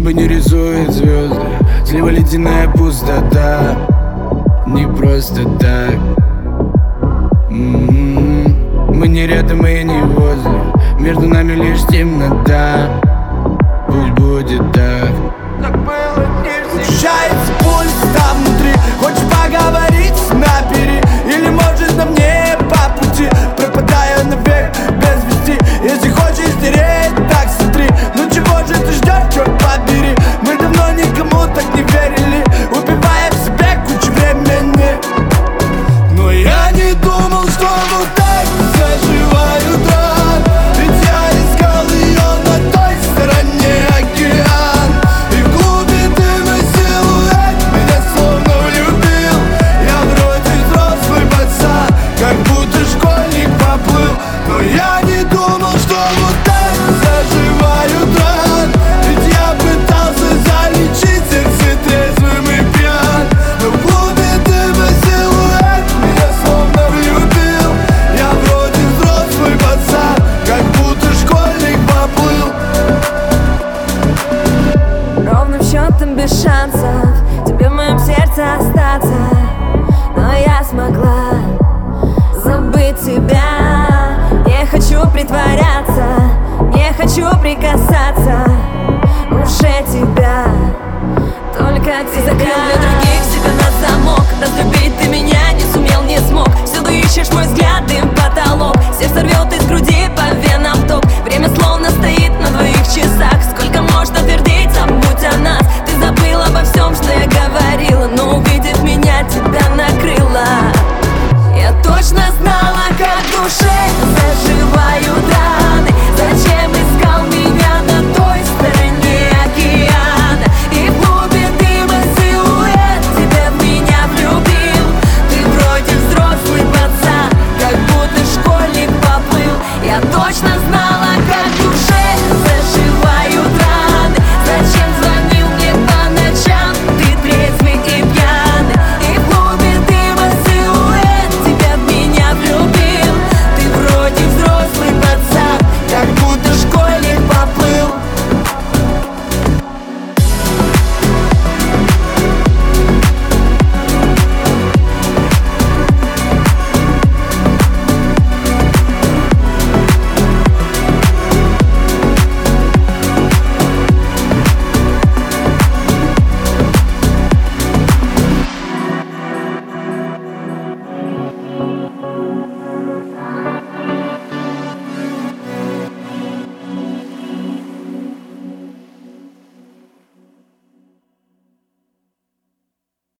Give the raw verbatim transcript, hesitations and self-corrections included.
Небо не рисует звезды, слева ледяная пустота. Не просто так. М-м-м. Мы не рядом и не возле, между нами лишь темнота. Пусть будет так. Так было не всегда. Учащается пульс там внутри. Хочешь поговорить, набери. Или может нам не по пути. Пропадаю навек без вести. Если хочешь стереть, так смотри. Ну чего же ты ждешь, черт побери. Мы давно никому так не верили, убивая в себе кучу времени. Но я не думал, что вот так заживают раны. Ведь я искал ее на той стороне океан. И в клубе дыма силуэт меня словно влюбил. Я вроде взрослый пацан, как будто школьник поплыл. Но я не думал, что вот так заживают раны. Ведь я пытался залечить сердце трезвым и пьян. Но в клубе дыма силуэт меня словно влюбил. Я вроде взрослый пацан, как будто школьник поплыл. Ровным счетом без шансов тебе в моем сердце остаться. Но я смогла забыть тебя. Не хочу притворяться, не хочу прикасаться уже тебя. Только ты закрыл для других себя на замок. Разлюбить